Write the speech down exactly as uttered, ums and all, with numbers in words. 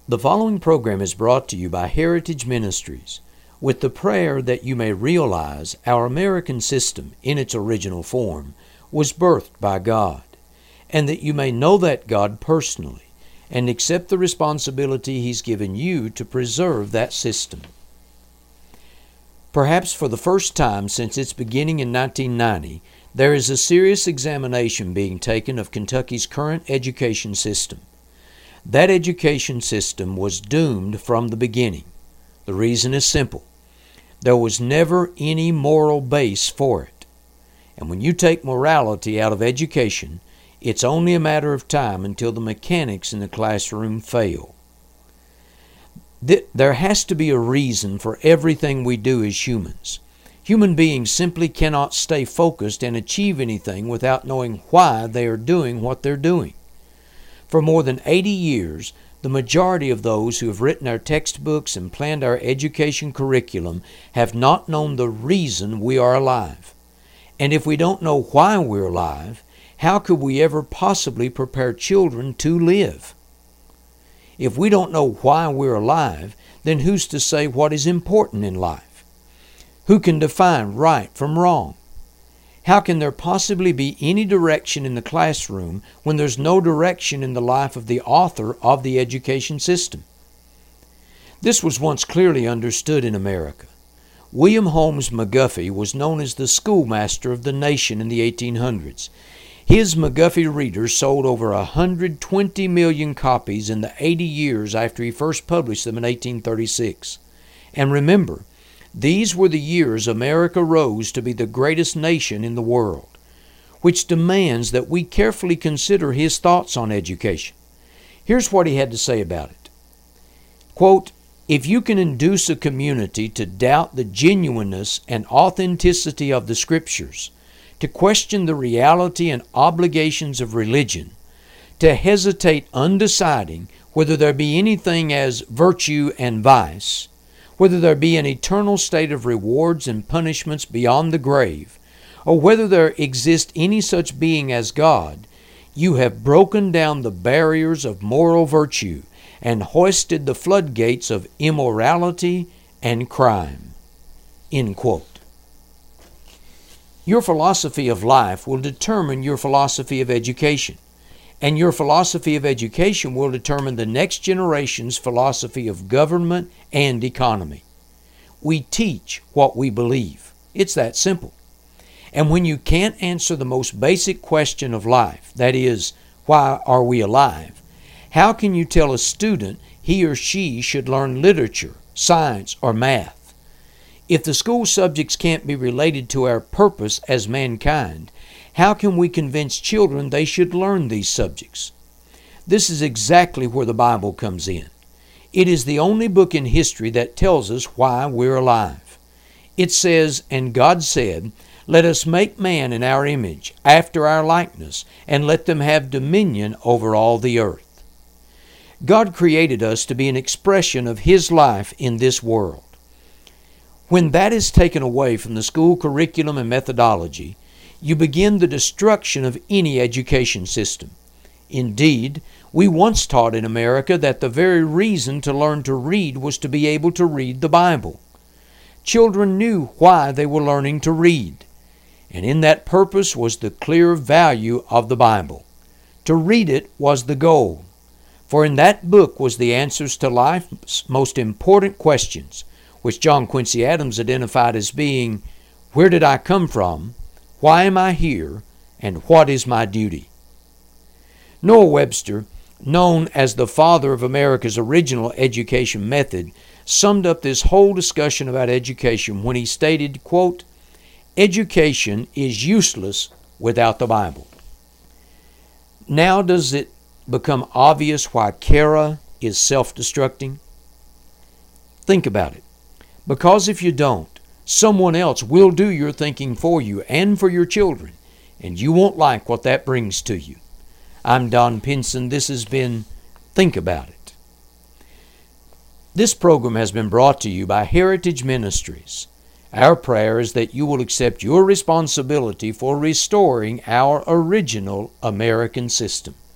The following program is brought to you by Heritage Ministries with the prayer that you may realize our American system in its original form was birthed by God, and that you may know that God personally and accept the responsibility He's given you to preserve that system. Perhaps for the first time since its beginning in nineteen ninety, there is a serious examination being taken of Kentucky's current education system. That education system was doomed from the beginning. The reason is simple. There was never any moral base for it. And when you take morality out of education, it's only a matter of time until the mechanics in the classroom fail. There has to be a reason for everything we do as humans. Human beings simply cannot stay focused and achieve anything without knowing why they are doing what they're doing. For more than eighty years, the majority of those who have written our textbooks and planned our education curriculum have not known the reason we are alive. And if we don't know why we're alive, how could we ever possibly prepare children to live? If we don't know why we're alive, then who's to say what is important in life? Who can define right from wrong? How can there possibly be any direction in the classroom when there's no direction in the life of the author of the education system? This was once clearly understood in America. William Holmes McGuffey was known as the schoolmaster of the nation in the eighteen hundreds. His McGuffey readers sold over one hundred twenty million copies in the eighty years after he first published them in eighteen thirty-six. And remember, these were the years America rose to be the greatest nation in the world, which demands that we carefully consider his thoughts on education. Here's what he had to say about it. Quote, "If you can induce a community to doubt the genuineness and authenticity of the Scriptures, to question the reality and obligations of religion, to hesitate undeciding whether there be anything as virtue and vice, whether there be an eternal state of rewards and punishments beyond the grave, or whether there exist any such being as God, you have broken down the barriers of moral virtue and hoisted the floodgates of immorality and crime." End quote. Your philosophy of life will determine your philosophy of education, and your philosophy of education will determine the next generation's philosophy of government and economy. We teach what we believe. It's that simple. And when you can't answer the most basic question of life, that is, why are we alive, how can you tell a student he or she should learn literature, science, or math? If the school subjects can't be related to our purpose as mankind, how can we convince children they should learn these subjects? This is exactly where the Bible comes in. It is the only book in history that tells us why we're alive. It says, "And God said, Let us make man in our image, after our likeness, and let them have dominion over all the earth." God created us to be an expression of His life in this world. When that is taken away from the school curriculum and methodology, you begin the destruction of any education system. Indeed, we once taught in America that the very reason to learn to read was to be able to read the Bible. Children knew why they were learning to read, and in that purpose was the clear value of the Bible. To read it was the goal, for in that book was the answers to life's most important questions, which John Quincy Adams identified as being, "Where did I come from? Why am I here? And what is my duty?" Noah Webster, known as the father of America's original education method, summed up this whole discussion about education when he stated, quote, "Education is useless without the Bible." Now does it become obvious why Kara is self-destructing? Think about it. Because if you don't, someone else will do your thinking for you and for your children, and you won't like what that brings to you. I'm Don Pinson. This has been Think About It. This program has been brought to you by Heritage Ministries. Our prayer is that you will accept your responsibility for restoring our original American system.